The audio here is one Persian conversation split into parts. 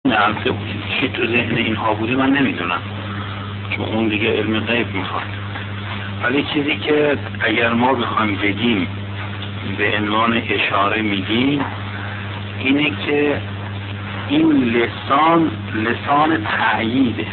نه چی تو ذهن اینها بوده من نمیدونم، چون اون دیگه علم غیب میخواد. ولی چیزی که اگر ما بخوایم بگیم به عنوان اشاره میگیم اینه که این لسان تأییده.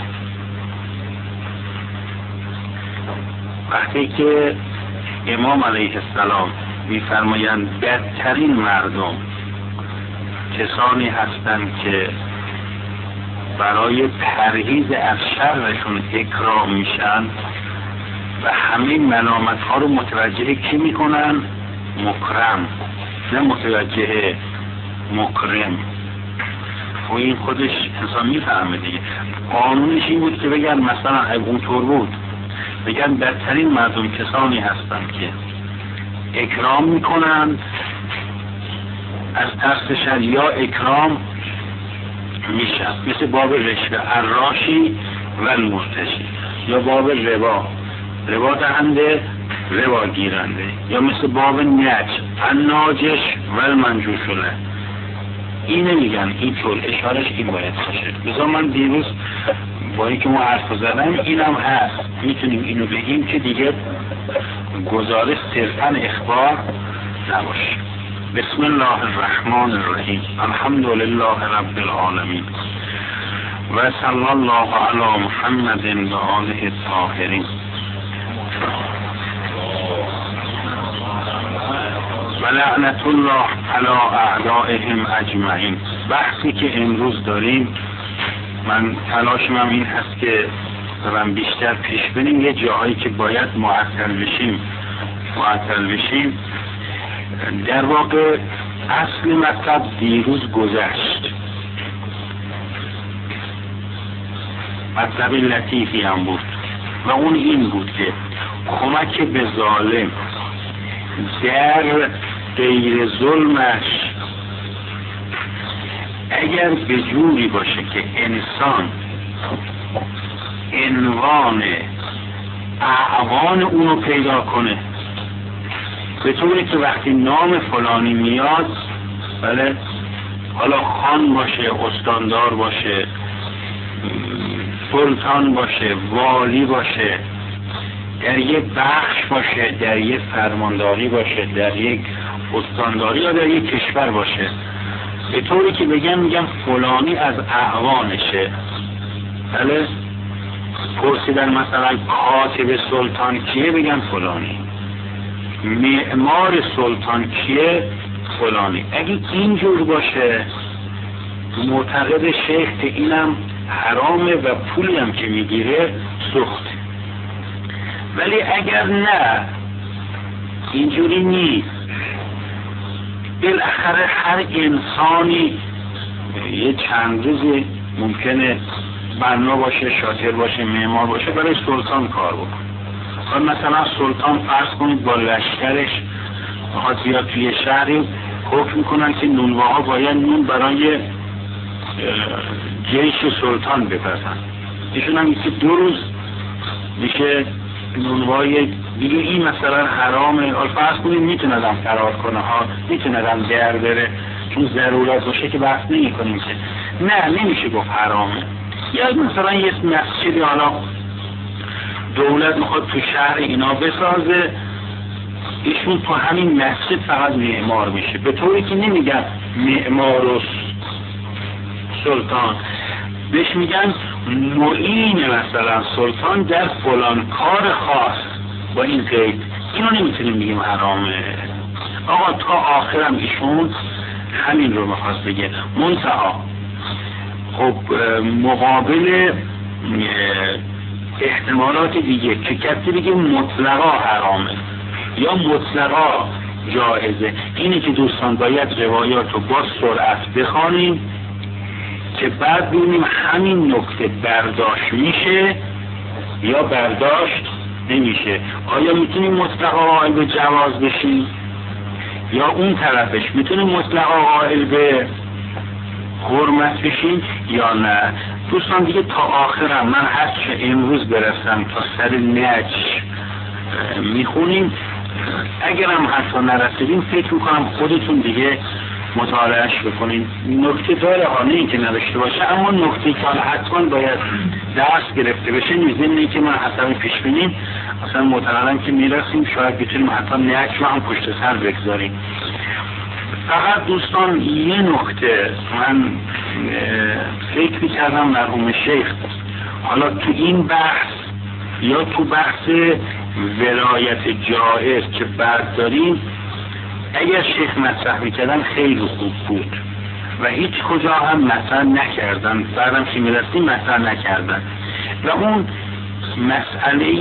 وقتی که امام علیه السلام میفرمایند بدترین مردم کسانی هستند که برای پرهیز از شرشون اکرام میشن و همه ملامت ها رو متوجه کی میکنن؟ مکرم، نه متوجه مکرم. و این خودش انسان میفهمه دیگه. قانونش این بود که بگن مثلا اگه اونطور بود بگن بدترین مردم کسانی هستند که اکرام میکنند از ترس شر یا اکرام میشن، مثل باب رشوه الراشی و المرتشی، یا باب ربا دهنده ربا گیرنده، یا مثل باب الناجش و المنجوش له. این نمیگن این طور، اشارش این باید باشه. بذار من دیروز با اینکه ما حرف زدم اینم هست، میتونیم اینو بگیم که دیگه گزارش صرفا اخبار نباشه. بسم الله الرحمن الرحیم، الحمد لله رب العالمین و صلی الله علی محمد و آله الطاهرین و لعنت الله علی اعدائهم اجمعین. بحثی که امروز داریم من تلاشم این هست که دارم بیشتر پیش بریم، یه جاهایی که باید معطل بشیم. در واقع اصل مطلب دیروز گذشت، مطلب لطیفی هم بود و اون این بود که کمک به ظالم در غیر ظلمش اگر به جوری باشه که انسان عنوان اعوان اونو پیدا کنه، به طوری که وقتی نام فلانی میاد، بله حالا خان باشه، استاندار باشه، سلطان باشه، والی باشه، در یک بخش باشه، در یک فرمانداری باشه، در یک استانداری یا در یک کشور باشه، به طوری که میگم فلانی از اعوانشه. بله پرسیدن مثلا کاتب سلطان کیه، بگن فلانی. معمار سلطان کیه، فلانی. اگه اینجور باشه معتقد شیخ که اینم حرامه و پولی هم که میگیره سخته. ولی اگر نه اینجوری نیست، بالاخره هر انسانی یه چند روزی ممکنه بنا باشه، شاطر باشه، معمار باشه، برای سلطان کار بکنه. مثلا سلطان فرض کنید با لشکرش میخواد زیاد توی شهری، حکم میکنن که نونواها باید نون برای جیش سلطان بپزن. ایشون هم که 2 روز میشه نونوای دیگه. این مثلا حرامه. فرض کنید میتونم فرار کنه ها، میتونم در بره، چون ضرورت باشه که بحث نمی کنیم که نه نمیشه گفت حرامه. یا مثلا یه مسجدی حالا دولت میخواد تو شهر اینا بسازه، ایشون تو همین مسجد فقط معمار میشه، به طوری که نمیگن معمار و سلطان، بهش میگن معین مثلا سلطان در فلان کار خاص با این قید. اینو نمیتونیم بگیم حرامه. آقا تا آخرم ایشون همین رو میخواست بگه. منتها خب مقابل احتمالات دیگه که کسی بگه مطلقا حرامه یا مطلقا جایزه، اینه که دوستان باید روایات رو با سرعت بخوانیم که بعد ببینیم همین نکته برداشت میشه یا برداشت نمیشه. آیا میتونیم مطلقا قائل به جواز بشیم یا اون طرفش میتونیم مطلقا قائل به حرمت بشیم یا نه. دوستان دیگه تا آخرم من هرچه امروز برسم تا سر نج میخونیم، اگرم حتی نرسیدیم فکر میکنم خودتون دیگه مطالعهش بکنید. نکته داره حالا این که نداشته باشه، اما نکته که حتما باید درس گرفته بشه ضمن که من حتما پیش بینیم اصلا معتقدم که میرسیم شاید بتونیم حتی نهج رو هم پشت سر بگذاریم. فقط دوستان یه نکته من فکر می‌کردم مرحوم شیخ حالا تو این بحث یا تو بحث ولایت جائر که بعد داریم اگر شیخ مطرح میکردن خیلی خوب بود و هیچ کجا هم مطرح نکردن، بعدم که میرسیم مطرح نکردن و اون مسئله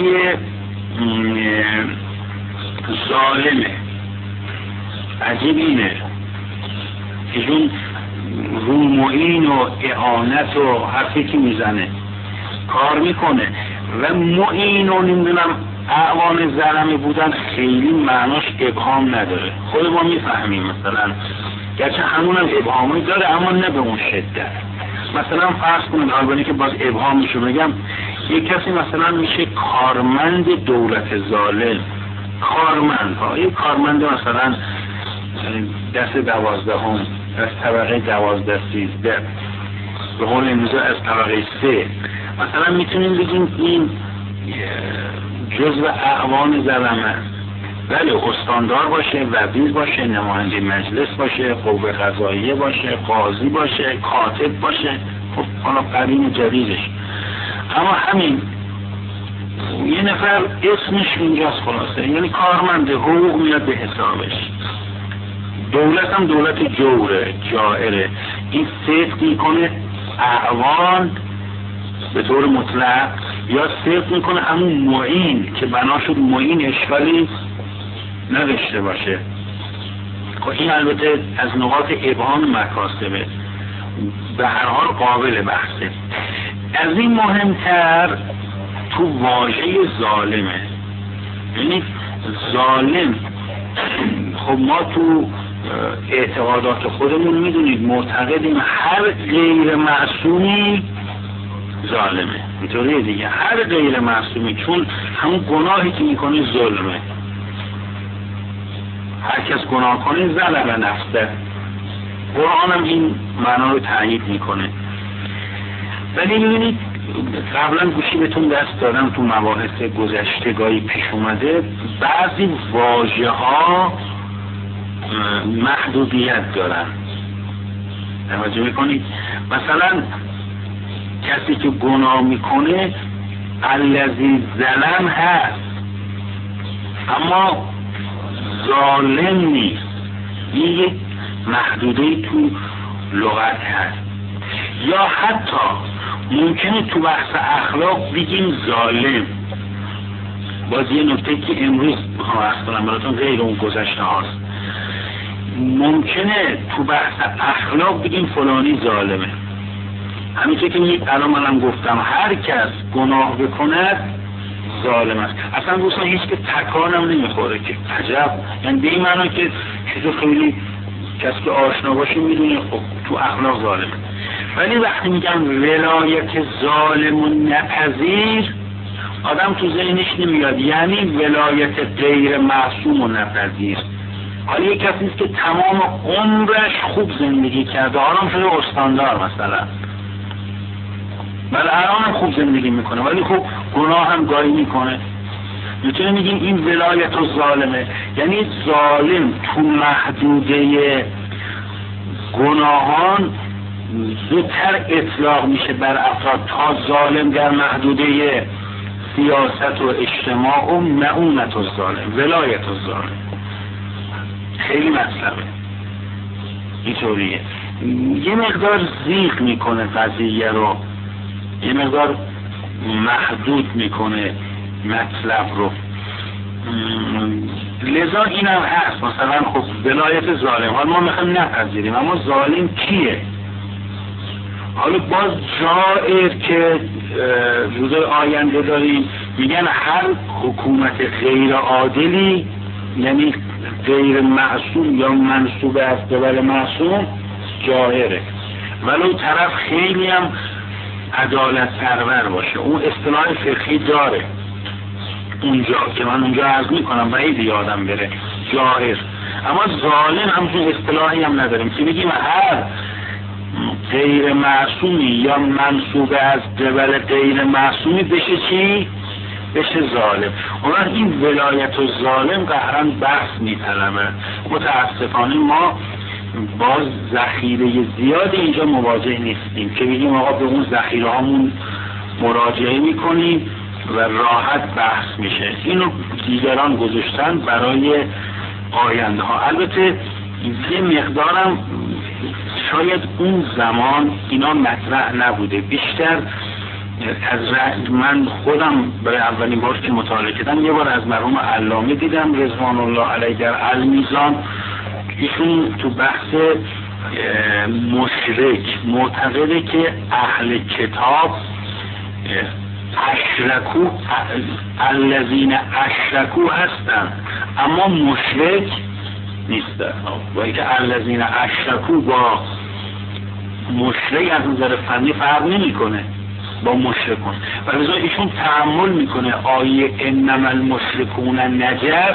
ظالمه. عجیب اینه که جون رو معین و اعانت و حرفی که میزنه کار میکنه و معین و نمیدونم اعوان ظلمه بودن خیلی معناش ابهام نداره. خود ما میفهمیم مثلا گرچه همون هم ابهامی داره اما نه به اون شدت. مثلا فرض کنید البته که باز ابهامشو بگم یک کسی مثلا میشه کارمند دولت ظالم، کارمند ها یک کارمند مثلا دست 12 از طبقه 12 13 به قول امروزه از طبقه 3 مثلا میتونیم بگیم این جزء اعوان ظلمه، ولی استاندار باشه، وزیر باشه، نماینده مجلس باشه، قوه قضاییه باشه، قاضی باشه، کاتب باشه، خب حالا قدیم جدیدش. اما همین یه نفر اسمش اینجاست خلاصه، یعنی کارمند حقوق میاد به حسابش. دولت هم دولت جوره، جائره، این صدق میکنه اعوان به طور مطلق یا صدق میکنه همون معین که بنا شد معین اشکالی نداشته باشه. خب این البته از نقاط ابهام مکاسبه، به هر حال قابل بحثه. از این مهمتر تو واژه ظالمه، یعنی ظالم خب ما تو اعتقادات خودمون میدونید معتقدیم هر غیر معصومی ظالمه، اینطوریه دیگه، هر غیر معصومی، چون همون گناهی که میکنه ظلمه. هر کس گناه کنه ظلم نفسه، قرآن هم این معنا رو تأیید میکنه. ولی میبینید قبلا گوشی بهتون دست دادم تو مباحث گذشتگاهی پیش اومده بعضی واژه ها محدودیت دارن، توجه میکنید. مثلا کسی که گناه میکنه الذی ظلم هست اما ظالم نیست، این یک محدوده تو لغت هست. یا حتی ممکنه تو بحث اخلاق بگیم ظالم، باز یه نکته که امروز میخوام عرض کنم براتون غیر اون گذشته هاست. ممکنه تو بحث اخلاق بگیم فلانی ظالمه، همینطور که الان منم گفتم هر کس گناه بکند ظالم است. اصلا دوستان هیچ که تکانم نمیخوره که عجب، یعنی به این معنا که چیزو خیلی کسی که آشنا باشه میدونه خب تو اخلاق ظالمه. ولی وقتی میگم ولایت ظالم و نپذیر آدم تو ذهنش نمیاد یعنی ولایت غیر معصوم و نپذیر. حالا یک کسی نیست که تمام عمرش خوب زندگی کرده، حالا شده استاندار مثلا، ولی الان خوب زندگی میکنه ولی خوب گناه هم گاهی میکنه، میتونه میگیم این ولایت و ظالمه. یعنی ظالم تو محدوده گناهان زودتر اطلاق میشه بر افراد تا ظالم در محدوده سیاست و اجتماع و معونت و ظالم، ولایت و ظالم خیلی مطلبه اینطوریه. یه مقدار زیغ میکنه قضیه رو، یه مقدار محدود میکنه مطلب رو، لذا این هم هست. مثلا خب ولایت ظالم حالا ما میخوایم نپذیریم، اما ظالم کیه؟ حالا باز جائر که روز آینده داریم میگن هر حکومت غیر عادلی یعنی غیر معصوم یا منسوب از قبل معصوم جائره، ولو طرف خیلی هم عدالت پرور باشه. اون اصطلاح فقهی داره اونجا که من اونجا عرض میکنم و ایدی یادم بره، جائر اما ظالم همچون اصطلاحی هم نداریم که بگیم هر غیر معصومی یا منسوب از قبل غیر معصومی بشه چی؟ بشه ظالم. اون این ولایت و ظالم قهرن بحث میطلبه. متاسفانه ما با ذخیره زیاد اینجا مواجه نیستیم که بگیم آقا به اون ذخیره هامون مراجعه میکنیم و راحت بحث میشه. اینو دیگران گذاشتن برای آینده ها. البته یه مقدارم شاید اون زمان اینا مطرح نبوده، بیشتر از من خودم برای اولین بار که مطالعه کردم یه بار از مرحوم علامه دیدم رضوان الله علیه در المیزان. ایشون تو بحث مشرک معتقده که اهل کتاب اشرکو الذین اشرکو هستن اما مشرک نیستن. و اینکه الذین اشرکو با مشرک از نظر فنی فرق نمیکنه با مشرکون. و لذا ایشون تأمل میکنه آیه انما المشرکون نجس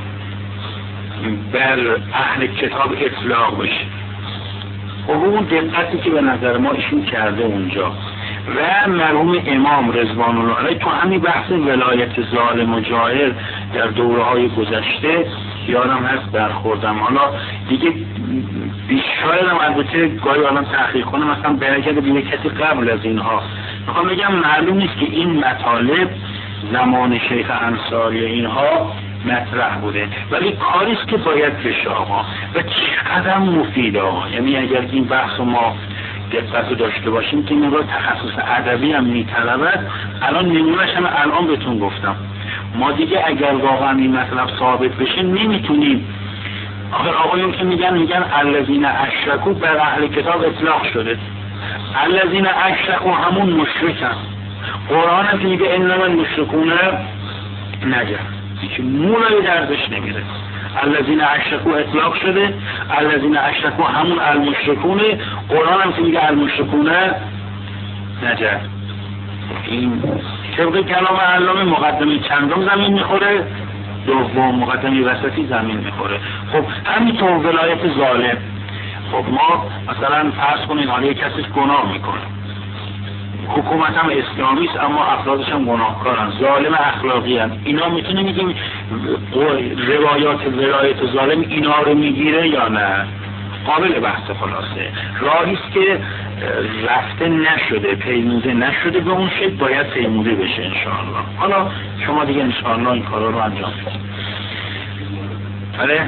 بر اهل کتاب اطلاق بشه. و اون دقتی که به نظر ما ایشون کرده اونجا. و مرحوم امام رضوان الله علیه تو همین بحث ولایت ظالم و جائر در دوره‌های گذشته یادم هست برخوردم. حالا دیگه بیشترم البته گاهی آدم تحقیق کنه مثلا برگرده به کسی قبل از اینها. میخوام بگم معلوم نیست که این مطالب زمان شیخ انصاری اینها مطرح بوده، ولی کاریست که باید بشه آقا و چقدر مفیده آقا. یعنی اگر این بحث ما دقت رو داشته باشیم که نگاه تخصص ادبی هم میطلبد. الان نمونهش هم الان بهتون گفتم. ما دیگه اگر واقعا این مطلب ثابت بشه نمیتونیم آقایون که میگن الذین اشرکوا بر اهل کتاب اطلاق شده. الذین اشرکوا همون مشرکن. قرآن هم که میگه انما المشرکون نجس، هیچ مولای درزش نمیره. الذین اشرکوا اطلاق شده، الذین اشرکوا همون المشرکونه. قرآن هم که میگه المشرکون نجس. این طبق کلام علامه مقدمه چندم زمین میخوره، دوم مقدمه وسطی زمین میخوره. خب همینطور ولایت ظالم. خب ما مثلا فرض کنید حالا یک کسی گناه میکنه، حکومت هم اسلامی است اما افرادش هم گناهکارن، ظالم اخلاقی هستن. اینا میتونه میگیم روایات ولایت ظالم اینا رو میگیره یا نه؟ قابل بحث خلاصه. راهی است که رفته نشده، پیموده نشده، به اون شکل باید پیموده بشه انشاءالله. حالا شما دیگه انشاءالله این کارا رو انجام بدید. بله؟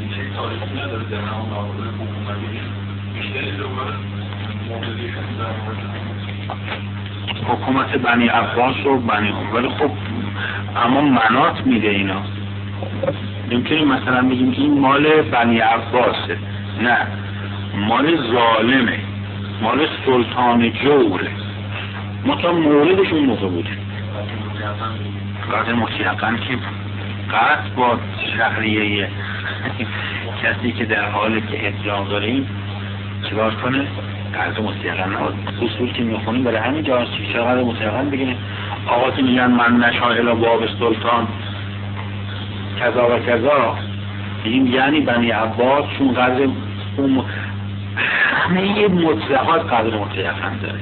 حکومت بنی عباس و بنی، ولی خب اما منات میده اینا. نمیتونیم مثلا بگیم این مال بنی عباسه، نه، مال ظالمه، مال سلطان جوره. ما تا موردش اون موقع بودیم قدر مطلقاً که قطع با شهریه کسی که در حالی که اطلاق داریم چیکار کنه؟ قدر مطلقاً اصول که میخونیم برای همین جا چقدر مطلقاً بگیم آقا که میگن من نشائل باب سلطان کذا و کذا، بگیم یعنی بنی عباس چون قدر اون همه مطلقات قدر مطلقاً داره.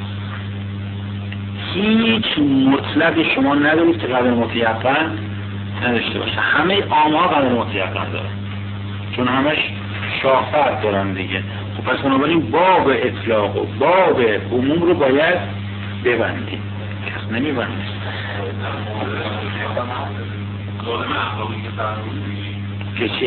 هیچ مطلق شما ندارید که قدر مطلقاً نداشته باشه. همه عام‌ها قدر مطلقاً داره چون همش شاخص دارن دیگه. خب پس بنابراین باب اطلاق و باب عموم رو باید ببندیم، کس نمیبندیم. که چی؟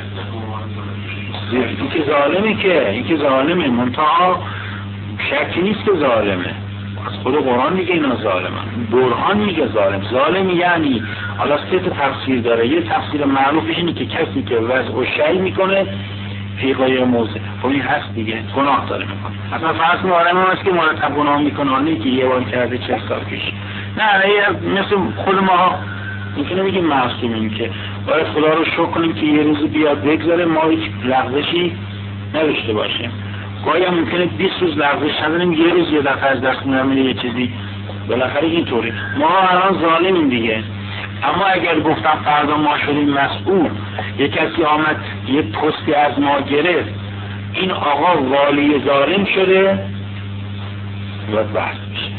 این که ظالمه، که این که ظالمه، منتها شکی نیست که ظالمه. از خود قرآن میگه اینا ظالمن، برهان میگه ظالم. ظالم یعنی حالا سه تا تفسیر داره. یه تفسیر معروفش اینه که کسی که وضع و شی میکنه فی غیر موضع، خب این هست دیگه، گناه داره میکنه. اصلا فرض معلم هست که مرتب گناه میکنه، نه که یه بار کرده 40 سال پیش. نه، مثل خود ما میتونه بگیم معصومیم که باید خدا رو شکر کنیم که یه روزی بیاد بگذاره ما هیچ لغزشی نداشته باشیم. گاهی هم ممکنه 20 روز لغزش نداریم، یه روز یه دفعه از دست میره یه چیزی. بالاخره اینطوری ما الان ظالمیم دیگه. اما اگر گفتم فردا ما شدیم مسئول، یک کسی آمد یه پستی از ما گرفت، این آقا والی ظالم شده و بحث میشه.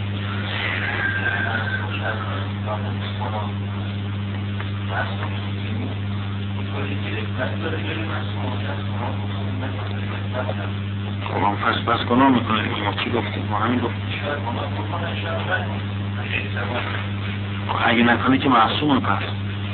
خب پس گناه میکنه. ما چی گفتیم؟ ما همین گفتیم. اگه نکنه که معصومه. پس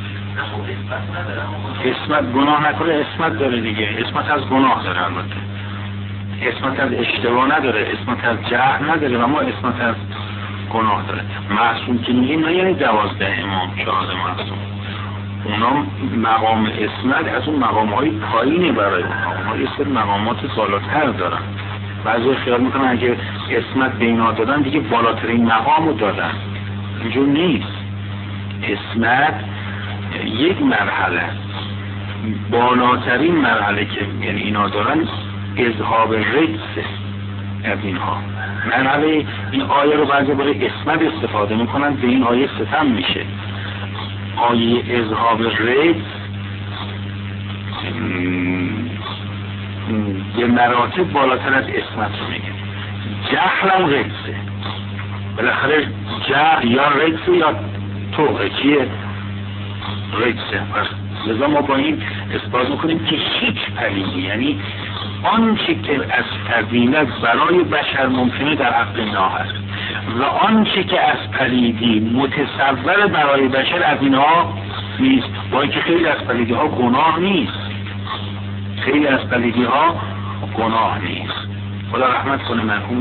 اسمت گناه نکنه، اسمت داره دیگه. اسمت از گناه داره، البته اسمت از اشتباه نداره، اسمت از جهل نداره، و ما اسمت از گناه داره. معصوم که میگیم نه یعنی 12 امام شاهد معصوم، اونا مقام اسمت از اون مقام‌های پایینه برای اونها، یه سری مقامات بالاتر دارن. بعضی خیال میکنن اگه اسمت به اینا دادن دیگه بالاترین مقامو دادن. اینجور نیست. اسمت یک مرحله، بالاترین مرحله که یعنی اینا دارن اذهاب رجس از اینها. مرحله این آیه رو بعضی برای اسمت استفاده میکنن، به این آیه ستم میشه. آیه اذهاب رجس یه مراتب بالاتر از اسمت رو میگه. جهل هم رجسه، بالاخره جهل یا رجسه یا توه. چیه؟ رجسه. پس لذا ما با این اثبات میکنیم که هیچ پلیدی، یعنی آنچه که از فضیلت برای بشر ممکنه در حق اینا هست و آنچه که از پلیدی متصور برای بشر از اینها نیست. با اینکه خیلی از پلیدی ها گناه نیست، خیلی از پلیدی ها گناه نیست. خدا رحمت کنه مرحوم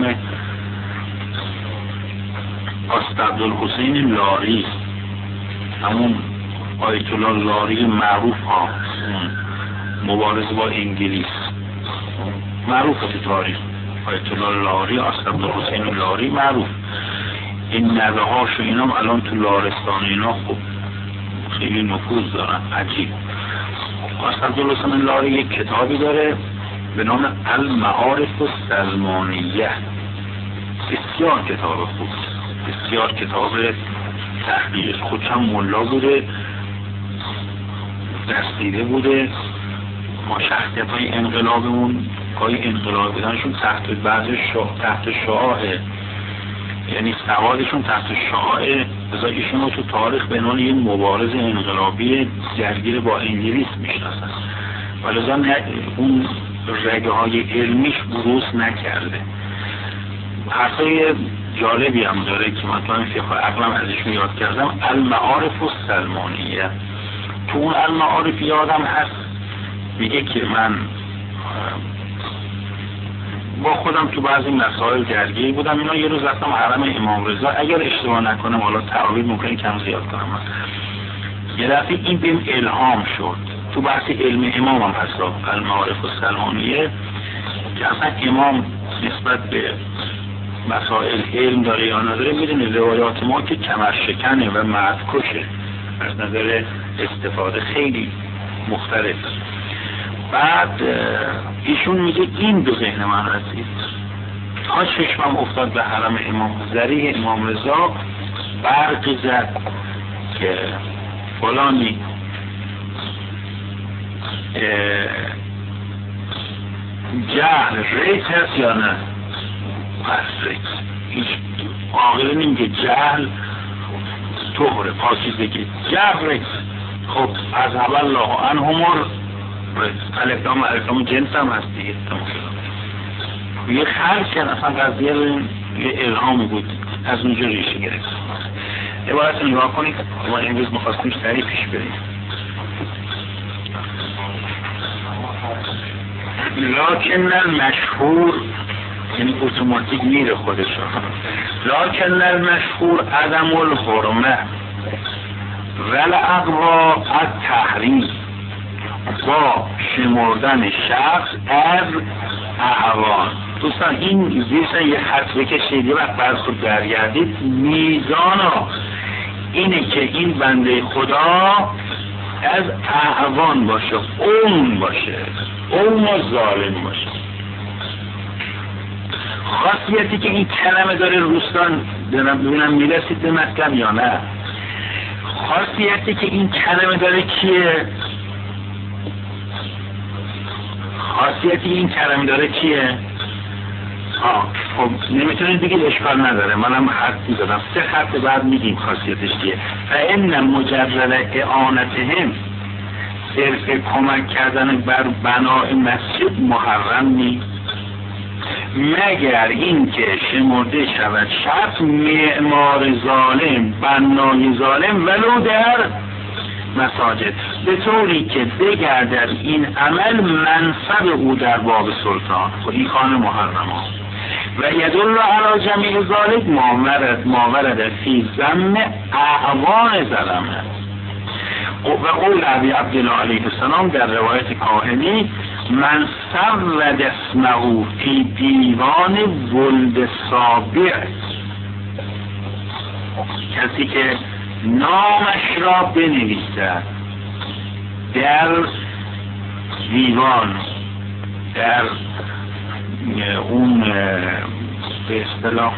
آست عبدالحسین لاری، همون آیت الله لاری معروف ها، مبارز با انگلیس، معروف تو تاریخ. آیت الله لاری، آست عبدالحسین لاری معروف. این نوه هاش و اینام الان تو لارستان اینا خوب خیلی نفوذ دارن. عجیب. آست عبدالحسین لاری یک کتابی داره به نام المعارف السلمانیه. بسیار کتاب خوب، بسیار کتاب تحقیق. خودشم ملا بوده، دستیده بوده. ما شخصیت های انقلابمون پای انقلاب بودنشون تحت بعض تحت شعاعه، یعنی سوادشون تحت شعاعه. بذار ایشون رو تو تاریخ به عنوان یه مبارز انقلابی درگیر با انگلیس میشناسن، ولی اون رگه های علمیش بروز نکرده. حرفای جالبی هم داره که من تو همین فقه عقلم ازشون یاد کردم. المعارف السلمانیه. تو اون المعارف یادم هست میگه که من با خودم تو بعضی مسائل درگیر بودم. اینا یه روز رفتم حرم امام رضا، اگر اشتباه نکنم، حالا تعابیر ممکنه کم زیاد کنم، یه دفعه این بهم الهام شد. تو بحث علم امام هم هست، المعارف السلمانیه، که اصلا امام نسبت به مسائل علم داره یا نداره. میدونی روایات ما که کمرشکنه و مردکشه، از نظر استفاده خیلی مختلف. بعد ایشون میگه این به ذهن من رسید، تا چشمم افتاد به حرم امام ذریح امام رضا، برقی زد که فلانی جهل ریس هست یا نه؟ پس ریس. هیچ آقای نمیگه جهل طهره، پاکیزگی. جهل ریس. خب از اول الله عنهمر الکلام جنس هم هست دیگه. یه خرج کن، اصلا قضیه یه الهامی بود، از اونجا ریشه گرفت. عبارت نگاه کنید. ما امروز میخواستیم سریع پیش بریم. لکن المشهور، یعنی اتوماتیک میره خودشون. لکن المشهور عدم الحرمه ولعقوا التحریم، با شمردن شخص از احوال. دوستان این زیرشن یه خط بکشید، یه وقت برخود برگردید. میزان اینه که این بنده خدا از احوان باشه، اون باشه، اون ظالم باشه. خاصیتی که این کلمه داره، روستان ببینم میرسید به مطلب یا نه. خاصیتی که این کلمه داره چیه؟ خاصیتی این کلمه داره چیه؟ خب نمیتونید بگید اشکال نداره، منم خط می‌زدم 3 خط بعد میگیم خاصیتش چیه. فإن مجرد اعانتهم، صرف کمک کردن بر بنای مسجد محرم نیست مگر اینکه شمرده شود شرط معمار ظالم، بنای ظالم ولو در مساجد، به طوری که بگردد این عمل منصب او در باب سلطان و این خانه محرمه و یدل علی جمیع ذالک ما ورد فی ذم اعوان ظلمه. و قول ابی عبدالله علیه السلام در روایت کاهلی من سرد اسمه فی دیوان ولد سابع، کسی که نامش را بنویسد در دیوان، در اون به اصطلاح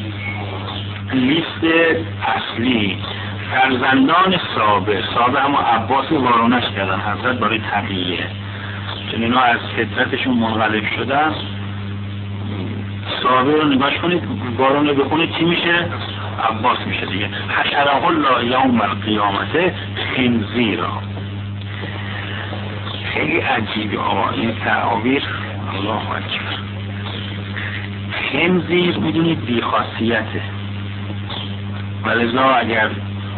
لیست اصلی فرزندان سابع اما عباس وارونش کردن حضرت برای تقییه، چون اینا از فطرتشون منقلب شدن. سابع رو نگاش کنید، وارونه بخونید چی میشه؟ عباس میشه دیگه. حشره الله یوم القیامت خنزیرا. خیلی عجیبه این تعابیر، الله اکبر. خنزیر میدونید بی خاصیته، ولذا اگر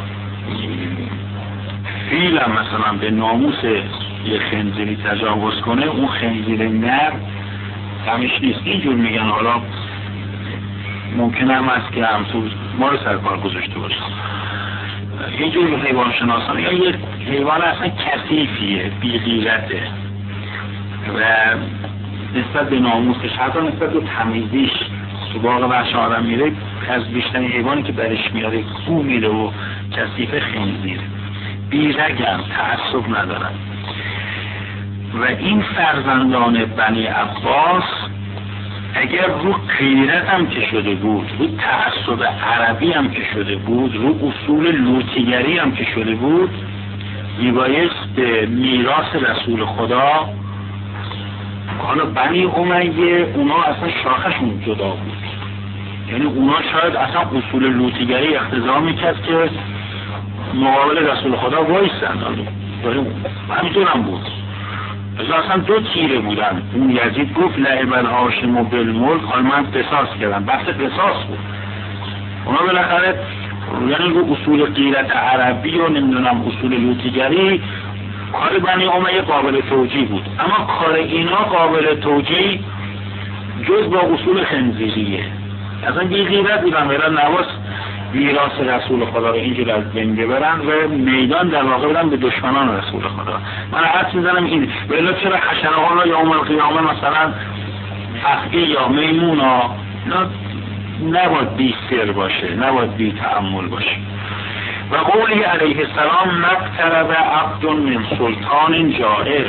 فیل هم مثلا به ناموس یه خنزیری تجاوز کنه، اون خنزیر نر همش نیست. اینجور میگن، حالا ممکن هم است که همسوز ما رو سرکار گذاشته باشه. اینجور حیوان شناسان یا یه حیوان اصلا کثیفیه، بی غیرته و نسبت به ناموسش، حتی نسبت به تمیزیش تو باغ وحش آدم میره، از بیشترین حیوانی که برش میاره کو میره و کثیف خنزیر، بی رگم، تعصب ندارن. و این فرزندان بنی عباس اگر رو غیرت هم که شده بود، رو تعصب عربی هم که شده بود، رو اصول لوطیگری هم که شده بود، میبایست به میراث رسول خدا، حالا بنی امیه اونا اصلا شاخشون جدا بود، یعنی اونا شاید اصلا اصول لوطیگری اقتضا میکرد که مقابل رسول خدا وایسن، همینطور هم بود. اصلا 2 تیره بودن. اون یزید گفت لعب الهاشم و بالملک، حال من قصاص کردم، بحث قصاص بود. اونا بالاخره یعنی رو اصول غیرت عربی و نمیدونم اصول لوطیگری، کار بنی امیه قابل توجیه بود، اما کار اینا قابل توجیه جز با اصول خنزیریه. اصلا بی غیرت بودن، برن نواز میراث رسول خدا رو اینجور از بین ببرن و میدان در واقع بدن به دشمنان رسول خدا. من حد میزنم این بلا چرا حشره الله یوم القیامه مثلا افعی یا میمونا نباید بی سر باشه، نباید بی تأمل باشه. و قولی علیه السلام مقترب عبد من سلطان جائر،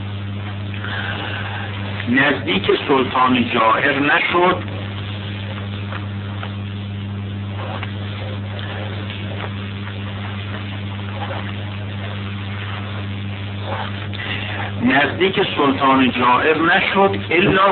نزدیک سلطان جائر نشد الا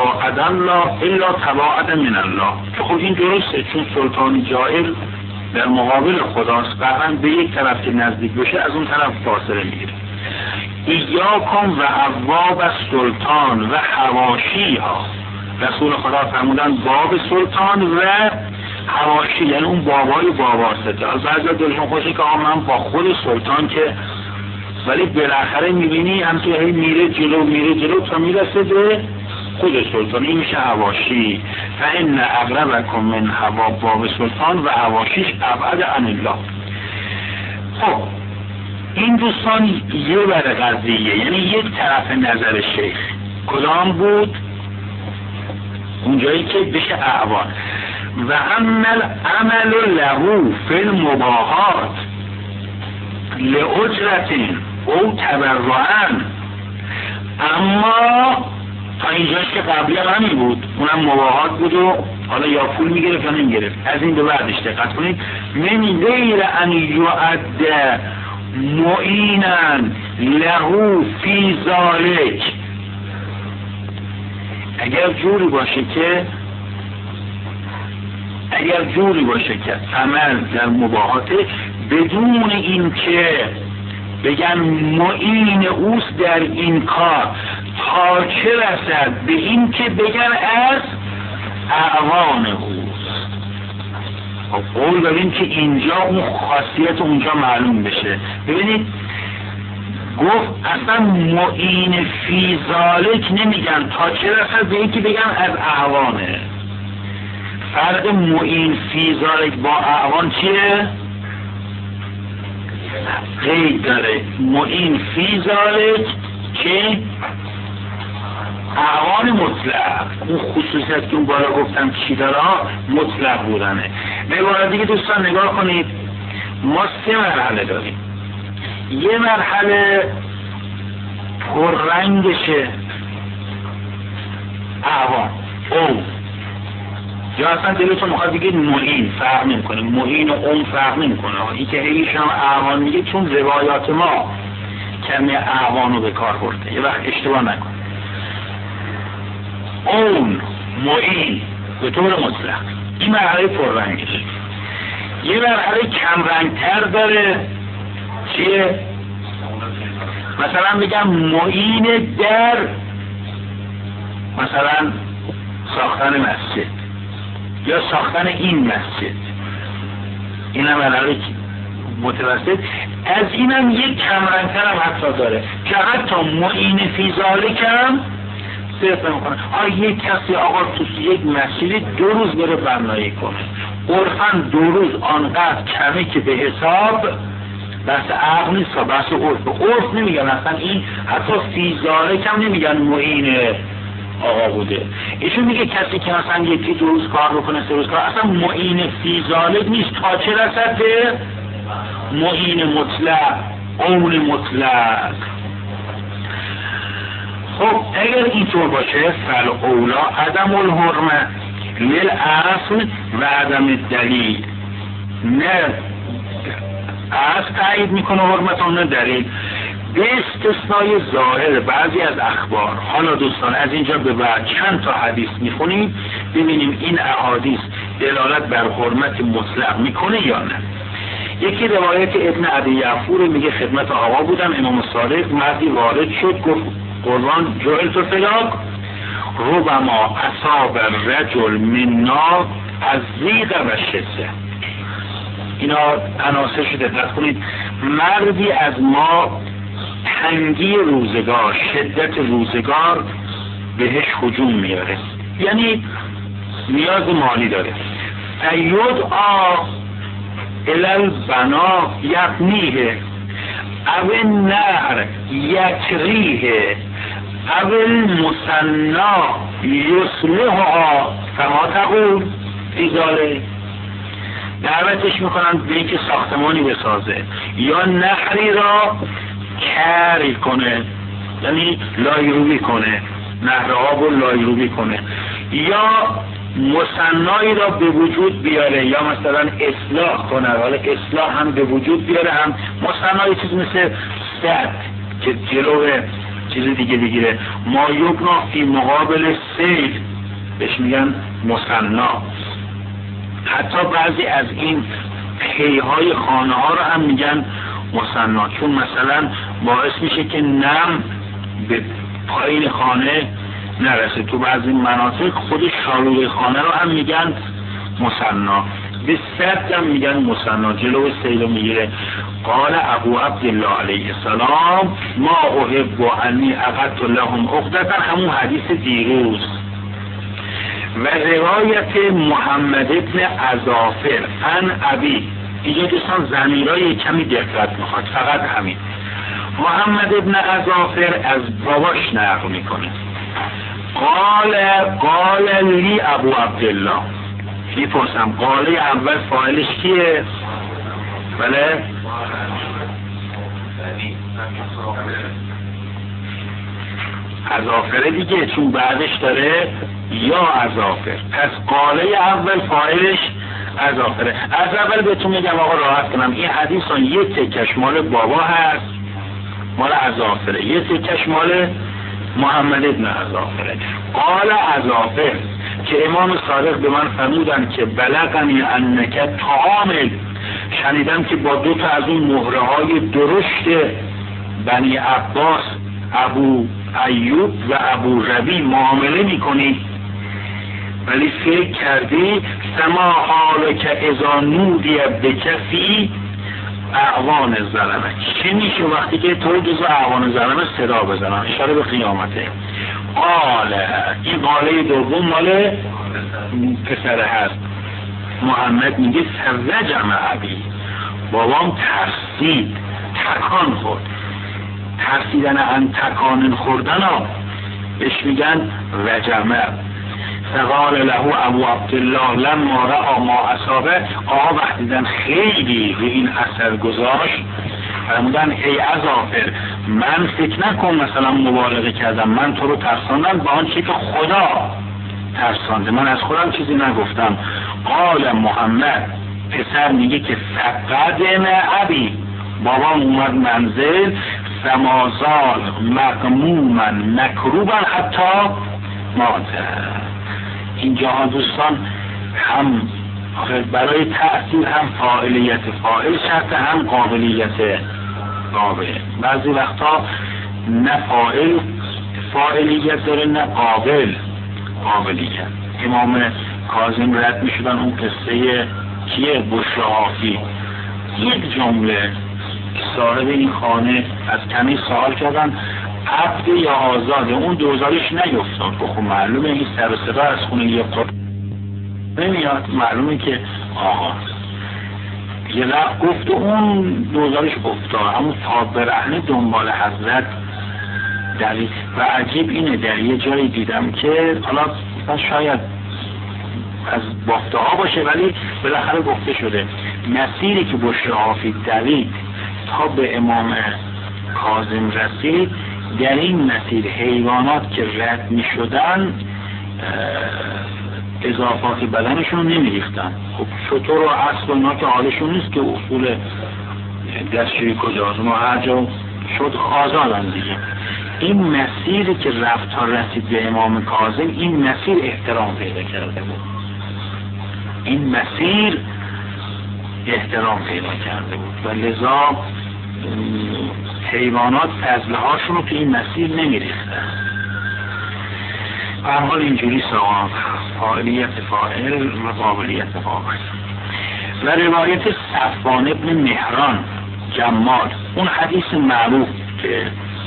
تباعد من الله. که خب این درسته، چون سلطان جائر در مقابل خداست، قطعا به یک طرف که نزدیک بشه از اون طرف فاصله میگیره. ایاکم و ابواب السلطان و حواشی ها، رسول خدا فرمودن باب سلطان و حواشی، یعنی اون بابای باباسته. از بعضی دلشون خوشه که من با خود سلطان که، ولی بالاخره میبینی همطور هی میره جلو تا میرسه به خود سلطان، این میشه حواشی. فإن اقربکم من هوا باب سلطان و حواشیش ابعد عن الله. خب این دوستان یه بر قضیه، یعنی یک طرف نظر شیخ کدام بود؟ اونجایی که بشه اعوان. و عمل له فی المباهات لأجرتین او تبرعن، اما تا اینجاش که قبلی هم همین بود، اونم مباهات بود و حالا یا پول میگرفت یا نمیگرفت. از این به بعدش دقت کنید، من غیر ان یعد معینا له فی ذلک، اگر جوری باشه که عمل در مباحاته بدون این که بگن معین اوست در این کار، تا چه رسد به این که بگن از اعوان اوست. قول داریم که اینجا اون خاصیت اونجا معلوم بشه. ببینید گفت اصلا معین فی ذالک نمیگن تا چه رسد به این که بگن از اعوانه. فرق معین فی ذالک با اعوان چیه؟ قید داره. معین فی ذالک که اعوان مطلق، اون خصوصیت که اون بالا گفتم چی داره مطلق بودنه. به عبارت دیگه دوستان نگاه کنید، ما 3 مرحله داریم. یه مرحله پررنگشه اعوان او، یا اصلا دلتون میخواد بگید معین، فرق نمیکنه، معین و اون فرق نمیکنه. این که هیچ هم اعوان میگه چون روایات ما کمی اعوان رو به کار برده، یه وقت اشتباه نکن. اون معین به طور مطلق این مرحله پررنگشه. یه مرحله کم رنگتر داره، چیه؟ مثلا بگم معین در مثلا ساختن مسجد یا ساختن این مسجد، این هم مرحله متوسط. از اینم یک کم رنگتر هم حتی داره که حتی معین فی ذالک هم صرف نمیکنه. یک کسی آقا تو یک مسجدی 2 روز بره بنایی کنه، عرفاً 2 روز آنقدر کمه که به حساب بحث عقل نیست، بحث عرف نمیگن اصلا. این حتی فی ذالک هم نمیگن معین آقا بوده. ایشون میگه کسی که مثلا 1-2 روز کار بکنه 3 روز کار، اصلا معین فی ذالک نیست تا چه رسد به معین مطلق، اون مطلق. خب اگر اینطور باشه فالاولی عدم الحرمه للاصل و عدم الدلیل. نه اصل تایید میکنه حرمت اون، نه دلیل، به استثنای ظاهر بعضی از اخبار. حالا دوستان از اینجا به بعد چند تا حدیث میخونیم ببینیم این احادیث دلالت بر حرمت مطلق میکنه یا نه. یکی روایت ابن ابی یعفور میگه خدمت آقا بودم، امام صادق مردی وارد شد گفت قربان جعلت فداک ربما اصاب الرجل منا از ضیق و شده. اینا عناصرش دقت کنید. مردی از ما تنگی روزگار، شدت روزگار بهش هجوم میاره، یعنی نیاز مالی داره. فیدعا الی البنا یبنیه او النهر یکریه او المثنا یصلحها فما تقول فی ذلک. دعوتش میکنن به اینکه ساختمانی بسازه یا نهری را کری کنه، یعنی لایروبی کنه، نهر آب رو لایروبی کنه، یا مثنایی را به وجود بیاره، یا مثلا اصلاح کنه. حالا اصلاح هم به وجود بیاره، هم مثنایی چیز مثل سد که جلو چیز دیگه بگیره. ما یبنا فی مقابل سیل بهش میگن مثنا. حتی بعضی از این پیهای خانه ها رو هم میگن مثنا، چون مثلا باعث میشه که نم به پایین خانه نرسه. تو بعضی مناطق خود شاروی خانه رو هم میگن مثنا، به سد هم میگن مثنا، جلو سیل میگیره. قال ابو عبدالله علیه السلام ما احب و انی اقدت لهم عقدة، همون حدیث دیروز. و روایت محمد ابن عزافر عن ابی، اینجا دوستان ضمیرای کمی دقت میخواد، فقط همین. محمد ابن عزافر از باباش نقل میکنه. قال لی ابو عبدالله، میپرسم قاله اول فاعلش کیه؟ بله عزافره دیگه، چون بعدش داره یا اظافر. پس قاله اول فاعلش اظافره. از اول بهتون میگم آقا راحت کنم، این حدیث ها یه تکش مال بابا هست مال اظافره، یه تکش مال محمد ابن اظافره. قال اظافر که امام صادق به من فرمودن که بلغنی انک تعامل، شنیدم که با دو تا از اون مهره های درشت بنی عباس، ابو ایوب و ابو ربی معامله میکنی، ولی فکر کردی سما حال که اذا نودی بکفی اعوان ظلمه، چه میشه وقتی که تو جزو اعوان ظلمه صدا بزنن، اشاره به قیامته. قاله، این قاله دوم مال پسره هست. محمد میگه سرجم ابی، بابام ترسید، تکان خورد. ترسیدن ان تکان خوردن ها بهش میگن رجمه. فقال له ابو عبدالله لما رأى ما اصابه، آقا وقتی دیدن خیلی به این اثر گذاشت فرمودن ای اظافر، من فکر نکن مثلا مبالغه کردم، من تو رو ترساندم با آنچه که خدا ترسانده، من از خودم چیزی نگفتم. قال محمد، پسر میگه که فقدم ابی، بابام اومد منزل، سمازال مغموما مکروبا حتی مات. اینجا ها دوستان هم برای تأثیر هم فاعلیت فاعل شرط، هم قابلیت قابل. بعضی وقتا نه فاعل فاعلیت داره نه قابل قابلیت. امام کاظم رد می شدن اون قصه کیه؟ بشراحافی. یک جمله صاحب این خانه از کمی سوال کردن عبد یا آزاده، اون دوزارش نیفتاد. خب معلومه این سر و صدا از خونه یه قرآن نمیاد، معلومه که آقا یه رفت گفت و اون دوزارش افتاد، همون تاب برهنه دنبال حضرت دلیل. و عجیب اینه در یه جایی دیدم که حالا شاید از بافته ها باشه ولی بالاخره گفته شده مسیری که بشراحافی دوید تا به امام کاظم رسید، در این مسیر حیوانات که رد می شدن اضافات بدنشون رو نمی ریختن. خب شطور و اسب و اینا که حالشون نیست که اصول دستشویی کجاست، ما هر جا شد آزادن دیگه. این مسیری که رفت تا رسید به امام کاظم، این مسیر احترام پیدا کرده بود، این مسیر احترام پیدا کرده بود و لذا حیوانات فضله هاشون رو تو این مسیر نمی ریختن. هر حال اینجوری سواب فاعلیت فاعل و قابلیت قابل. و روایت صفوان ابن مهران جمال، اون حدیث معروف که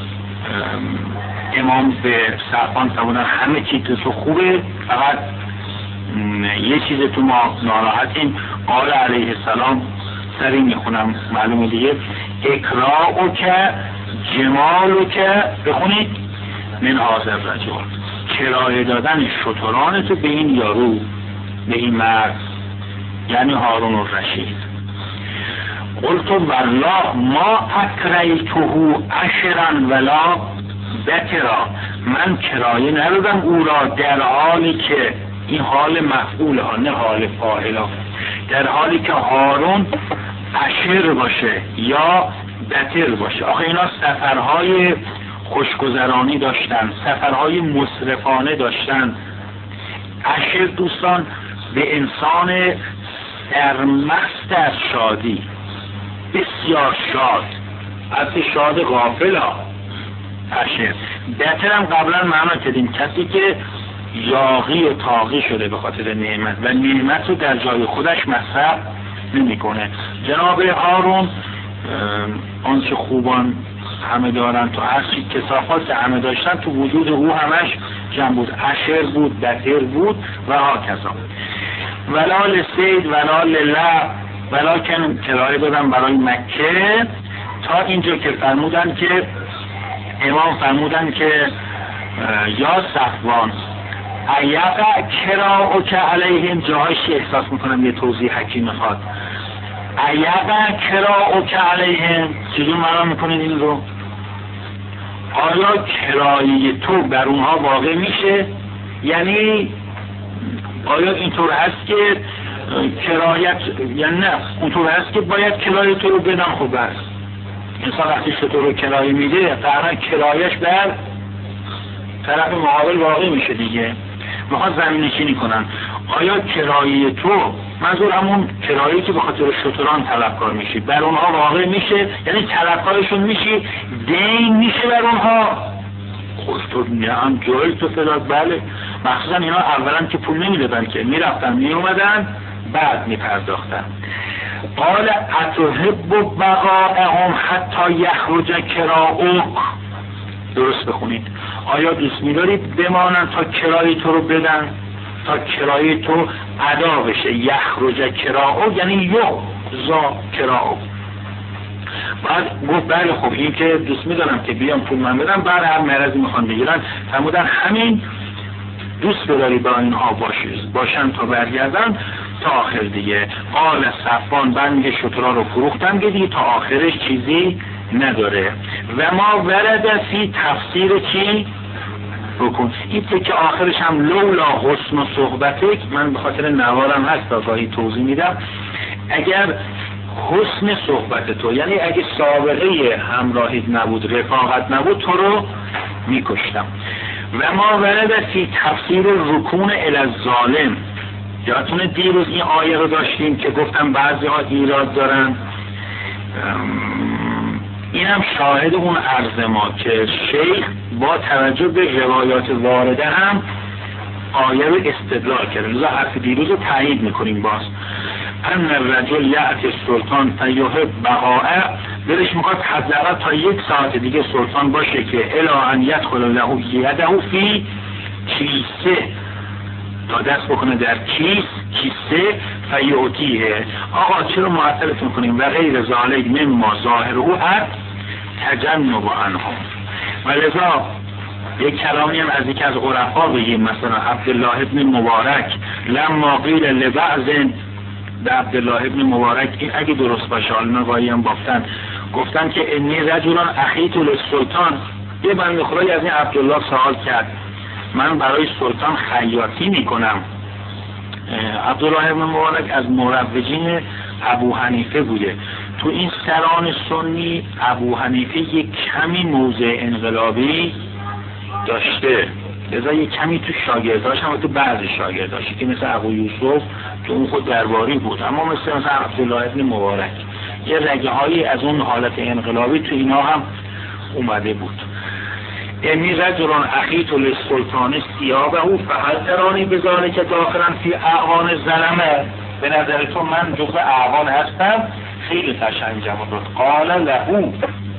امام به صفوان فرمودن همه چیز تو خوبه فقط یه چیز تو ما ناراحتیم. قال علیه السلام، سری میخونم معلومه دیگه، اکراعو که جمالو که بخونید من حاضر رجل، کرایه دادن شتران تو به این یارو، به این مرد، یعنی هارون الرشید. قلت والله ما اکریته عشرا ولا بکرا، من کرایه ندادم او را در حالی که، این حال مفعول ها نه حال فاعل ها، در حالی که هارون عشر باشه یا بتر باشه. آخه اینا سفرهای خوشگذرانی داشتن، سفرهای مسرفانه داشتن. عشر دوستان به انسان سرمست از شادی، بسیار شاد، از شاد غافل ها. عشر بتر هم قبلا معنا کردیم کسی که یاغی و طاغی شده به خاطر نعمت و نعمت رو در جای خودش مصرف نمیکنه. جناب هارون آنچه خوبان همه دارن، تو هر چی کثافات همه داشتن تو وجود او همش جمع بود، عشر بود، بتر بود و هاکذا. ولا لسید ولا لله ولکن کرایه دادم برای مکه، تا اینجا که فرمودن که امام فرمودن که یا صفوان ایقع کراؤ که علیهم، جاهایش احساس میکنم یه توضیح حکیم میخواد. ایقع کراؤ که علیهم چجور معنا میکنید این رو؟ آیا کرایه تو بر اونها واقع میشه یعنی آیا اینطور هست که کرایت، یعنی نه اونطور هست که باید کرایه تو رو بدم؟ خب بس انسان وقتی شتر رو کرایه میده قرار کرایش بر طرف مقابل واقع میشه دیگه. میخواد زمین چینی کنن، آیا کرایه تو، منظور همون کرایه‌ای که به خاطر شتران طلبکار میشی، بر اونها واقع میشه؟ یعنی طلبکارشون میشی، دین میشه بر اونها؟ خوش تو هم جایل تو فداد. بله، مخصوصا اینا اولا که پول نمیدادن که میرفتن میومدن بعد میپرداختن. قال اتحب بقاءهم حتی یخرج کراؤک. درست بخونید. آیا دوست می‌داری بمانن تا کرایه تو رو بدن، تا کرایه تو ادا بشه؟ یخرج کراؤک یعنی یغزا کراؤک. بعد گفت بله خب این که دوست می‌دارم که بیام پول من بدم، بعد هر مرضی میخوان بگیرن. فرمودن همین دوست بداری با اینها باشن تا برگردن تا آخر دیگه. قال صفوان بعد میگه شترا رو فروختن دیگه تا آخرش چیزی نداره. و ما ورد فی تفسیر چی؟ بکن این که آخرش هم لولا حسن و صحبتک، من به خاطر نوارم هست آگاهی توضیح میدم. اگر حسن صحبت تو، یعنی اگه سابقه همراهیت نبود، رفاقت نبود، تو رو میکشتم. و ما ورد فی تفسیر رکون الی الظالم. یادتونه دیروز این آیه رو داشتیم که گفتم بعضی ها ایراد دارن. اینم شاهد اون عرض ما که شیخ با توجه به روایات وارده هم آیه رو استدلال کرده. لذا حرف دیروز رو تایید میکنیم. باز ان الرجل یأتی السلطان فیحب بقاءه، دلش میخواد حداقل تا 1 ساعت دیگه سلطان باشه که الی ان یدخل له یده فی کیسه، تا دست بکنه در کیسه فیعطیه. آقا چرا معطلت میکنیم؟ و غیر ذالک مما ظاهره تجنب عنهم. و لذا یک کلامی هم از یکی از عرفا بگیم، مثلا عبدالله ابن مبارک لما قیل لبعض، به عبدالله ابن مبارک این اگه درست باشه، حالا نگاهی هم گفتن که انی رجلان اخیت للسلطان. یه بنده خدایی از این عبدالله سوال کرد، من برای سلطان خیاطی میکنم. عبدالله ابن مبارک از مروجین ابو حنیفه بوده. تو این سران سنی ابو حنیفه یک کمی موضع انقلابی داشته، لذا یک کمی تو شاگرداش هم تو بعض شاگرداشی که مثل ابو یوسف که اون خود درباری بود، اما مثل عبدالله ابن مبارک یه رگه هایی از اون حالت انقلابی تو اینا هم اومده بود. انی رجلان اخیت للسلطان ثیابه فهل ترانی بذاره که داخلن فی اعوان ظلمه. به نظر تو من جزء اعوان هستم؟ خیلی قشنگم بود. قال له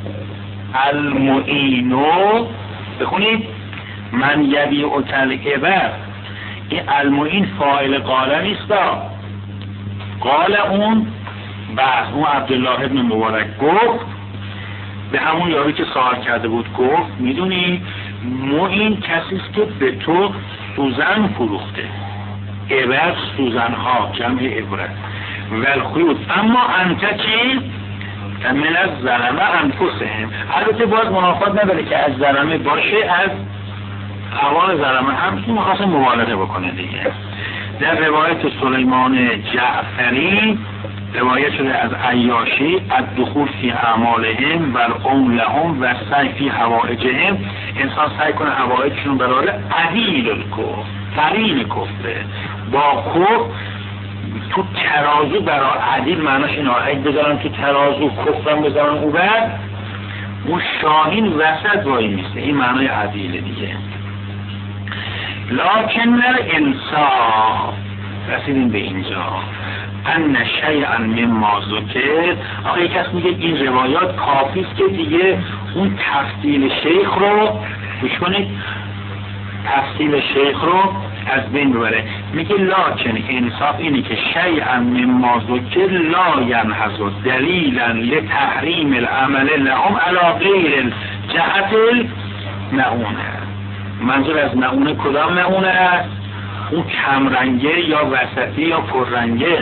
المعینو، بخونید من یبیع العبر. این المعین فاعل قال نیست، قال اون بعد اون عبدالله ابن مبارک گفت به همون یاری که سوال کرده بود، گفت میدونی معین کسیست که به تو سوزن فروخته. عبر سوزنها جمع عبرت. والخیوط اما انت چی؟ من از ظلمه انفسهم. البته باز منافات نداره که از ظلمه باشه، از اعوان ظلمه هم که میخواست مبالغه بکنه دیگه. در روایت سلیمان جعفری روایت شده از عیاشی از دخول فی اعمالهم و الام لهم و سعی فی حوائجهم. انسان سعی کنه حوائجشون برای عدیل الکفر، قرین کفره با کفر تو ترازو برای عدیل، معناش این آهد بذارن تو ترازو، کفرم بذارن او بعد اون شاهین وسط وای میسته. این معنای عدیله دیگه. لکن الانصاف، رسیدیم به اینجا، ان شیئا مما ذکر. آقا یک کس میگه این روایات کافیست که دیگه اون تفصیل شیخ رو گوش کنید، تفصیل شیخ رو از بین ببره. میگه لکن انصاف اینه که شیئا مما ذکر لا ینحصر دلیلا لتحریم العمل لهم علی غیر جهت المعونه. منظور از معونه کدام معونه است؟ اون کمرنگه یا وسطی یا پررنگه؟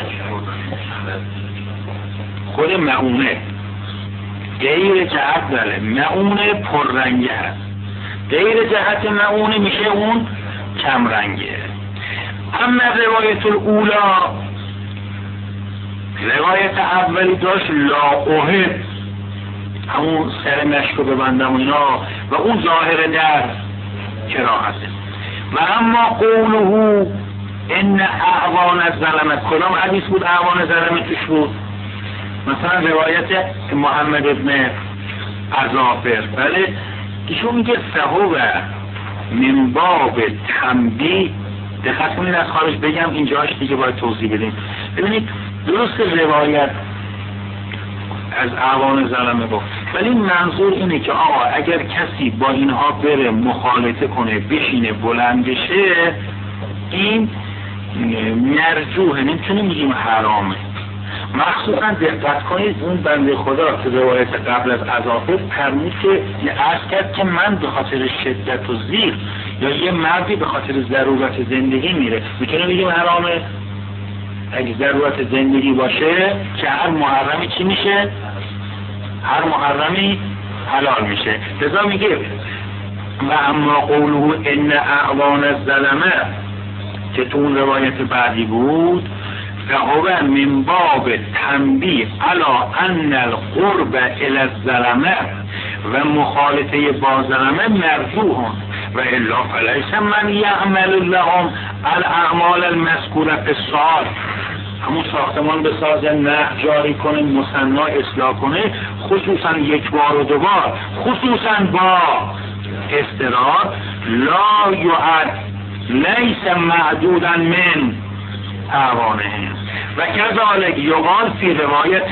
خود معونه. غیر جهت داره، معونه پررنگه هست. غیر جهت معونه میشه اون کم رنگه. اما روایت الاولا، روایت اولی داشت لا احد، همون سر مشکو ببندم و اینا، و اون ظاهر در کراهته. و اما قوله ان اعوان الظلمه، کدام حدیث بود اعوان ظلمه توش بود؟ مثلا روایت محمد ابن عزافر، بله، ایشون میگه فهو من باب تنبیه. دقت کنید از خارج بگم، اینجاش دیگه باید توضیح بدیم. ببینید درست روایت از اعوان ظلمه بود، ولی منظور اینه که آقا اگر کسی با اینها بره مخالطه کنه، بشینه، بلند بشه، این مرجوحه، نمیتونیم میگیم حرامه. مخصوصا دقت کنید اون بنده خدا که روایت قبل از عزافر فرمود که عرض کرد که من به خاطر شدت و زیر، یا یه مردی به خاطر ضرورت زندگی میره، میتونه بگیم حرامه؟ اگه ضرورت زندگی باشه که هر محرمی چی میشه؟ هر محرمی حلال میشه. لذا میگه و اما قوله ان اعوان الظلمه که تو اون روایت بعدی بود، فهو من باب تنبیه علی ان القرب الی الظلمه و مخالطه با ظلمه مرجوح و الا فلیس من یعمل لهم الاعمال المذکوره فی السؤال. همون ساختمان بسازه، نه جاری کنه، مصنع اصلاح کنه، خصوصا یک بار و دو بار، خصوصا با استرار، لا یعد لیس معدودا من اعوانهم و کذالک یقال فی روایت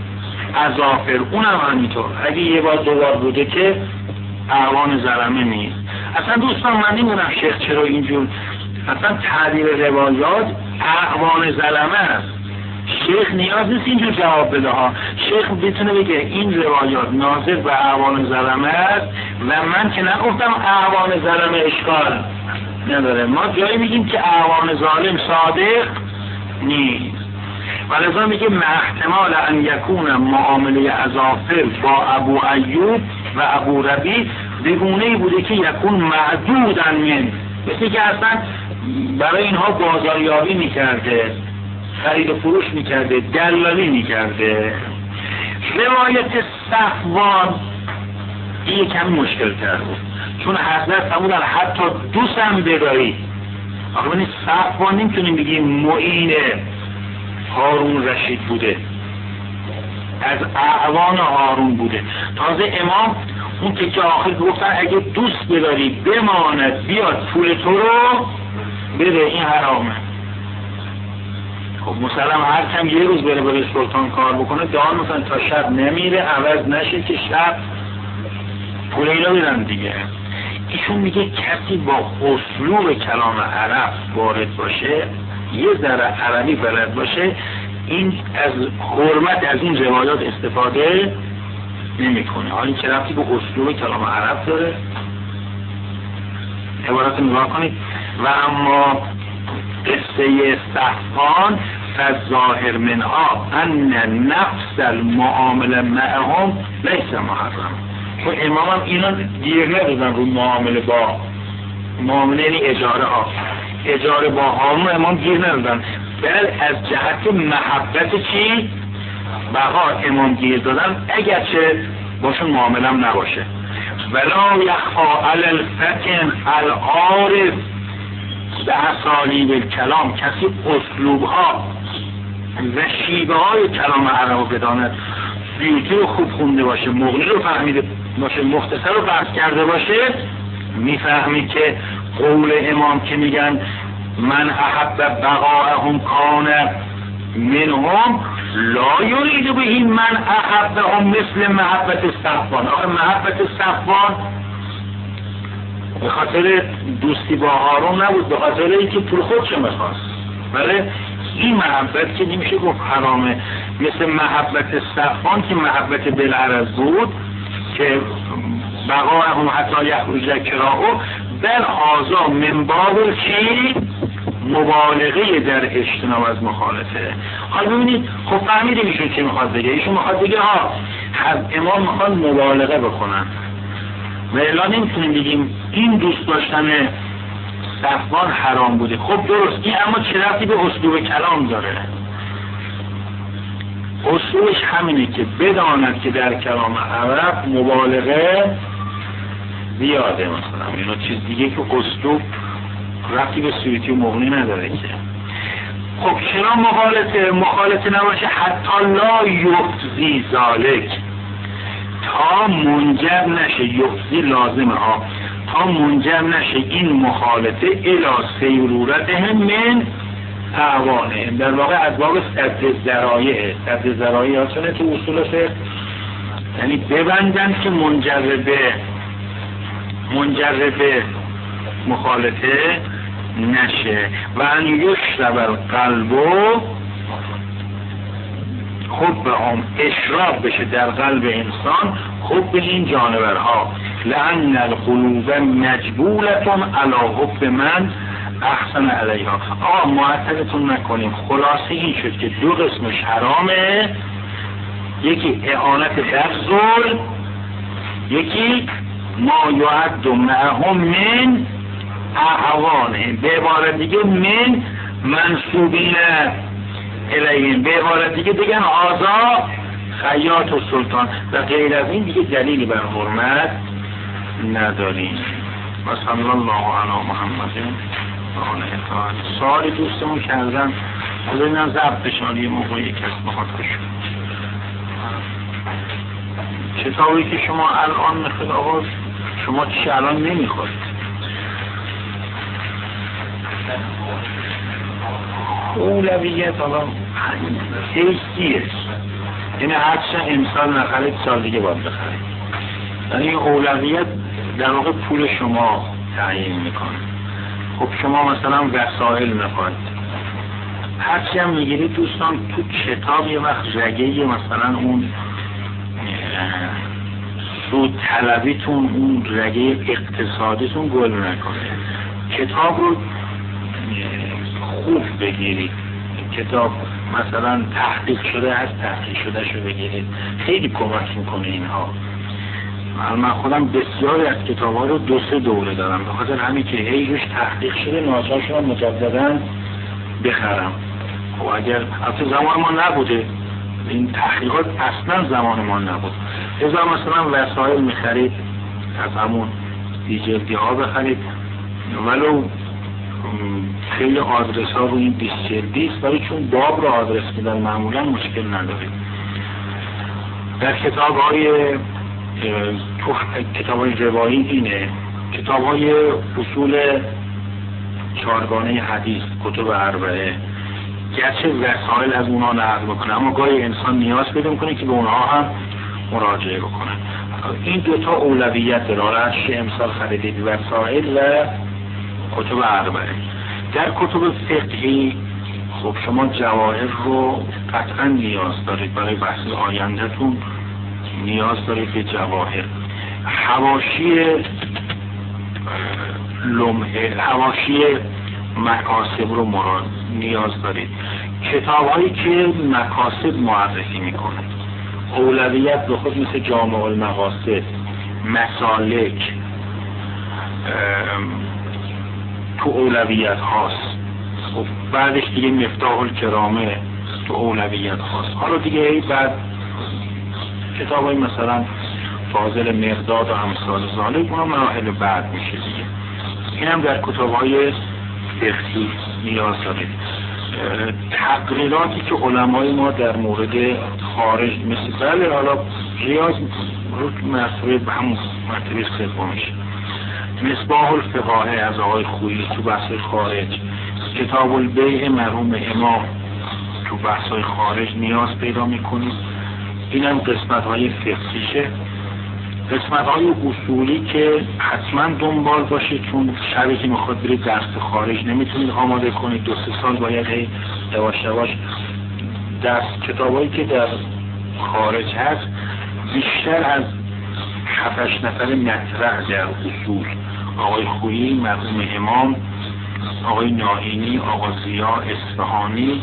عزافر، اونم همینطور، اگه یه بار دو بار بوده که اعوان ظلمه نیست. اصلا دوستان من نمیدونم شیخ چرا اینجور اصلا تعبیر روایات اعوان ظلمه است. شیخ نیاز نیست اینجور جواب بده ها. شیخ بتونه بگه این روایات ناظر به اعوان ظلمه است و من که نگفتم اعوان ظلمه اشکال نداره. ما جایی میگیم که اعوان ظالم صادق نیست. ولذا میگه احتمال ان یکون معامله عزافر با ابو ایوب و ابو ربی بگونه‌ای بوده که یکون معدوداً من، مثل که اصلا برای اینها بازاریابی میکرده، خرید و فروش میکرده، دلالی میکرده. روایت صفوان این کمی مشکل تر بود، چون حضرت فرمودن حتی دوستم بداری. آقا ببینید صفوان نمیتونیم بگیم معین هارون رشید بوده، از اعوان هارون بوده. تازه امام اون که آخر گفتن اگه دوست بداری بماند بیاد پول تو رو بده، این حرامه. خب مسلم هر کم یه روز بره سلطان کار بکنه دان مثلا تا شب نمیره، عوض نشه که شب پول اینا بدن دیگه. ایشون میگه کسی با اسلوب کلام عرب وارد باشه، یه ذره عربی بلد باشه، این از حرمت از این روایات استفاده نمیکنه. حالا این چه ربطی به اسلوب کلام عرب داره؟ عبارت نگاه کنید. و اما قصه صفوان فالظاهر منها ان نفس المعامله معهم لیس محرم. خب امام هم اینا دیر ندادن رو معامله با معامله، یعنی اجاره با هارون امام گیر ندادن، بل از جهت محبت چی؟ بقا امام گیر دادن، اگرچه باشون معامله هم نباشه. ولا یخفا علی الفتن العارف به اسالیب کلام، کسی اسلوبها و شیوه های کلام عرب رو بداند، سیوطی رو خوب خونده باشه، مغنی رو فهمیده باشه، مختصر رو بحث کرده باشه، میفهمی که قول امام که میگن من احب بقاءهم کان منهم لا یرید به من احبهم مثل محبت صفوان. آخه محبت صفوان به خاطر دوستی با هارون نبود، به خاطر اینکه پول خودش میخواست. ولی این محبت که نمیشه گفت حرامه، مثل محبت صفوان که محبت بالعرض بود که بقاءهم حتی یخرج کراهو، بل هذا من باب چی؟ مبالغه در اجتناب از مخالفه. حالا ببینید خب فهمیدیم ایشون چی میخواد بگه. ایشون میخواد بگه امام میخواد مبالغه بکنن و الا نمیتونیم بگیم این دوست داشتن صفوان حرام بوده. خب درست، این اما چه ربطی به اسلوب کلام داره؟ اسلوبش همینه که بداند که در کلام عرب مبالغه زیاده، مثلا اینا چیز دیگه که اسلوب ربطی به سویتی و مغنی نداره که. خب چرا مخالطه نباشه؟ حتی لا یفضی ذالک، تا منجر نشه، یفضی لازمه ها، تا منجر نشه این مخالطه الی سیرورتهم من اعوانه، در واقع از باب سد ذرایع ها چونه تو اصول فقه، یعنی ببندن که منجر به مخالطه نشه. و ان یشرب القلب حب هم، اشراق بشه در قلب انسان حب این جانورها. لأن القلوب مجبولتون علی حب من احسن علیها. معطلتون نکنیم، خلاصه این شد که دو قسمش حرامه، یکی اعانت در ظلم، یکی ما یعد معهم من اعوانه، به عبارت دیگه من منصوبین الیهم، به عبارت دیگه دیگه آزا خیاط و سلطان و غیر از این دیگه دلیلی بر حرمت نداریم. و صلی الله علی محمد و آله. سوالی دوستمون کردن از اینم ضبطشان یه موقعی کس بخواد کشون. کتابی که شما الان میخواد آقا، شما چی الان نمیخواد؟ اولویت الان حیثیت، یعنی هرچه امسال نخرید سال دیگه باید بخرید، یعنی اولویت در واقع پول شما تعیین میکنه. خب شما مثلا وسایل میخواید، هرچی هم میگیرید دوستان تو کتاب یه وقت رگه مثلا اون سود طلبیتون، اون رگه اقتصادیتون گل نکنه. کتاب رو خوب بگیرید، کتاب مثلا تحقیق شده از تحقیق شده شو بگیرید، خیلی کمک میکنه اینها. من خودم بسیاری از کتاب ها رو 2-3 دوره دارم، به خاطر همین که هی روش تحقیق شده ناچار شدم مجددا بخرم. خب اگر اصلا زمان ما نبوده این تحقیقات، اصلا زمان ما نبود، ازا مثلا وسایل میخرید از همون دیجلدی ها بخرید، ولو خیلی آدرس ها رو این 20 جلدی است، ولی چون باب رو آدرس میدن معمولا مشکل ندارید. در کتاب های روایی اینه، کتاب های اصول چارگانه حدیث، کتب اربعه، گرچه وسایل از اونها نقل بکنه اما گاهی انسان نیاز پیدا میکنه که به اونها هم مراجعه بکنه. این دوتا اولویت داره، هرچی امسال خریدید، وسایل و کتب اربعه. در کتب فقهی خب شما جواهر رو قطعا نیاز دارید، برای بحث آیندهتون نیاز دارید به جواهر. حواشی لمحه، حواشی مکاسب رو نیاز دارید. کتاب هایی که مکاسب معرفی میکنه، اولویت به خود مثل جامع المقاصد، مسالک تو اولویت هاست. خب بعدش دیگه مفتاح الکرامه تو اولویت هاست. حالا دیگه بعد کتاب های مثلا فاضل مقداد و امثال ذالک اونا مراحل بعد میشه دیگه. این هم در کتاب های فقهی نیاز دارید. تقریراتی که علمای ما در مورد خارج مثل بله حالا ریاض رو مرتبه به همون مرتبه سومش، مصباح الفقاهه از آقای خویی تو بحث خارج، کتاب البیع مرحوم امام تو بحث خارج نیاز پیدا میکنید. این هم قسمت های فقهیشه. قسمت های اصولی که حتما دنبال باشید، چون شبی که میخواد برید درس خارج نمیتونید آماده کنید، 2-3 سال باید یواش یواش درس. کتابایی که در خارج هست بیشتر از 7-8 نفر مطرح در اصول، آقای خویی، مرحوم امام، آقای ناهینی، آقا ضیا اصفهانی،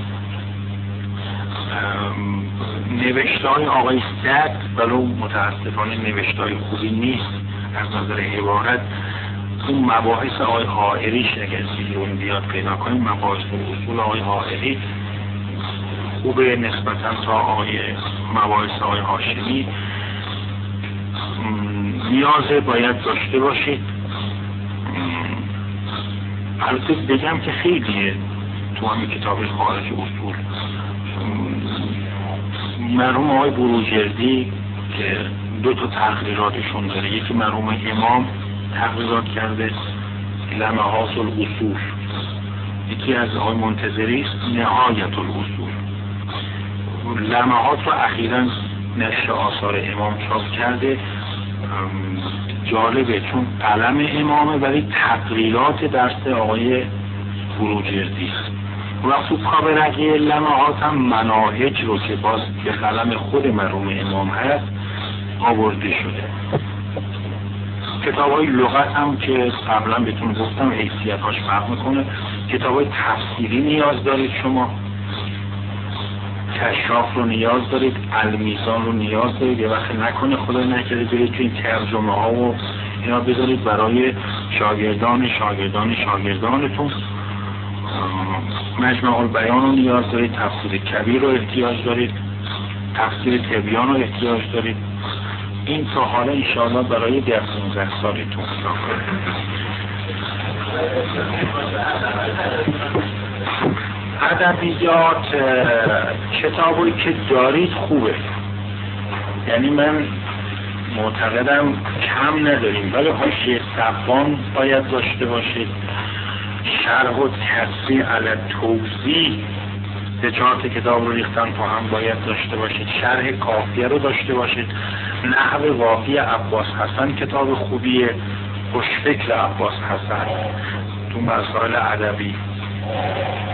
نوشته‌های آقای سعد ولو متاسفانه نوشته‌های خوبی نیست از نظر عبارت، اون مباحث آقای حائریش اگر بیرون بیاد پیدا کنیم، مباحث و اصول آقای حائری خوبه نسبتا تا مباحث آقای هاشمی. نیازه باید داشته باشید. البته بگم که خیلیه تو همین کتاب خارج اصول. مرحوم آقای بروجردی که 2 تقریراتشون داره، یکی مرحوم امام تقریرات کرده لمحات الاصول، یکی از آقای منتظری است نهایت الاصول. لمحات رو اخیراً نشر آثار امام چاپ کرده. جالبه چون قلم امامه ولی تقریرات درس آقای بروجردی است. و تو کابرقی لمحات هم مناهج رو که باز به قلم خود مرحوم امام هست آورده شده. کتاب های لغت هم که قبلا بهتون گفتم حیثیتاش فرق میکنه. کتاب های تفسیری نیاز دارید، شما کشاف رو نیاز دارید، المیزان رو نیاز دارید. یه وقت نکنه خدا نکرده برید تو این ترجمه ها و اینا بذارید برای شاگردانتون. مجمع البیان رو نیاز دارید، تفسیر کبیر رو احتیاج دارید، تفسیر تبیان رو احتیاج دارید. این تا حالا انشاءالله برای 10-15 سالتون ادبیات کتابی که دارید خوبه، یعنی من معتقدم کم نداریم، ولی حاشیه صفوان باید داشته باشید، شرح و تصریح علی توضیح 3-4 کتاب رو ریختن تو هم باید داشته باشید، شرح کافیه رو داشته باشید، نحو وافی عباس حسن کتاب خوبیه، خوشفکر عباس حسن تو مسائل ادبی.